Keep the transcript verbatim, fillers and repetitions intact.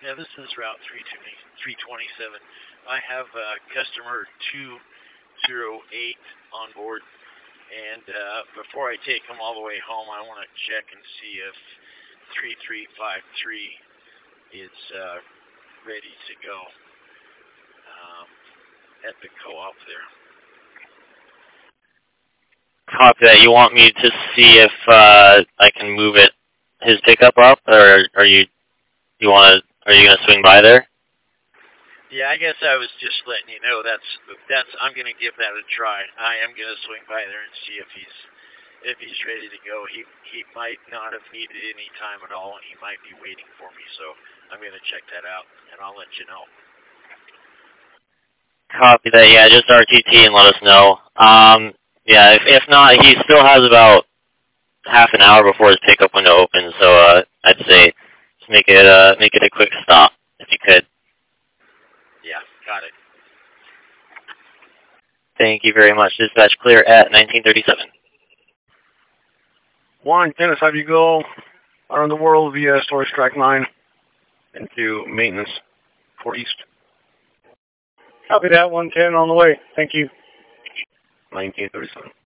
Yeah, this is Route three twenty-seven. I have uh, customer two zero eight on board, and uh, before I take him all the way home, I want to check and see if three three five three is uh, ready to go um, at the co-op there. Copy that. You want me to see if uh, I can move it, his pickup up, or are you you want to? Are you gonna swing by there? Yeah, I guess I was just letting you know that's that's. I'm gonna give that a try. I am gonna swing by there and see if he's if he's ready to go. He he might not have needed any time at all, and he might be waiting for me. So I'm gonna check that out, and I'll let you know. Copy that. Yeah, just R T T and let us know. Um, yeah, if if not, he still has about half an hour before his pickup window opens. So uh, I'd say just make it uh make it a quick stop if you could. Yeah, got it. Thank you very much. Dispatch clear at nineteen thirty-seven. One, Dennis, have you go around the world via storage track nine into maintenance for East. Copy that, one ten on the way. Thank you. nineteen thirty-seven.